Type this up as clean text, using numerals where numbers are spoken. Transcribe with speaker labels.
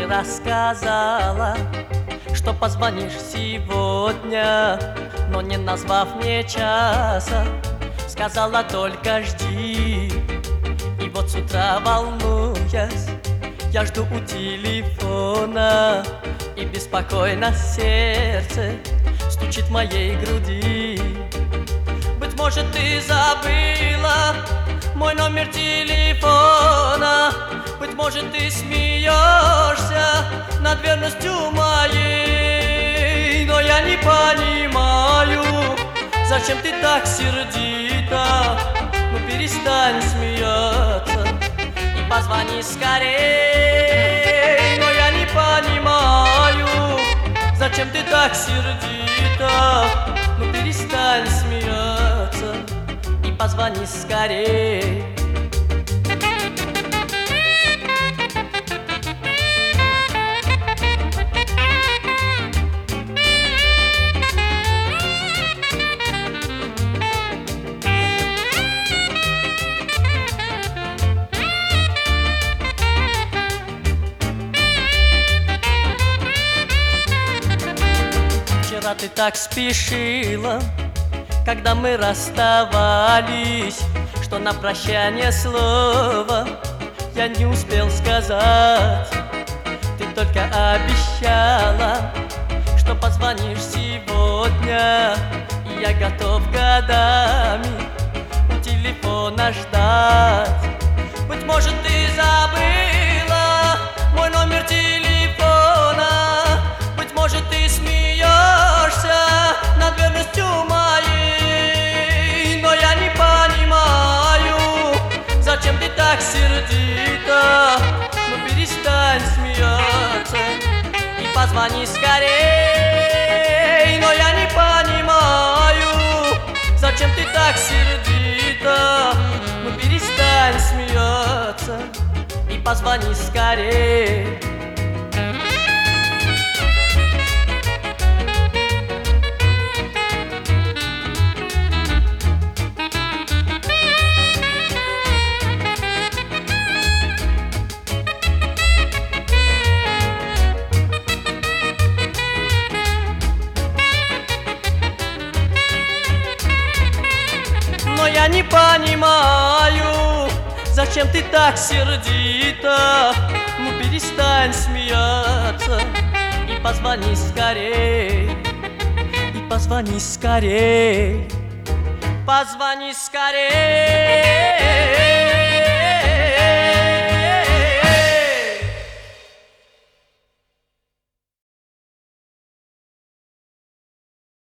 Speaker 1: вчера сказала, что позвонишь сегодня, но не назвав мне часа, сказала только жди. И вот с утра, волнуясь, я жду у телефона, и беспокойно сердце стучит в моей груди. Быть может, ты забыла мой номер телефона, быть может, ты смеешься над верностью моей, но я не понимаю, зачем ты так сердита. Ну перестань смеяться и позвони скорей. Но я не понимаю, зачем ты так сердита. Ну перестань смеяться и позвони скорей. Вчера ты так спешила, когда мы расставались, что на прощание слова я не успел сказать. Ты только обещала, что позвонишь сегодня, и я готов годами у телефона ждать. Быть может, ты забыла мой номер телефона, быть может, ты смеешься над верностью моей, но я не понимаю, зачем ты так сердита. Ну перестань смеяться и позвони скорей. Но я не понимаю, зачем ты так сердита. Ну перестань смеяться и позвони скорей. Но я не понимаю, зачем ты так сердита. Ну перестань смеяться и позвони скорей. И позвони скорей. Позвони скорей.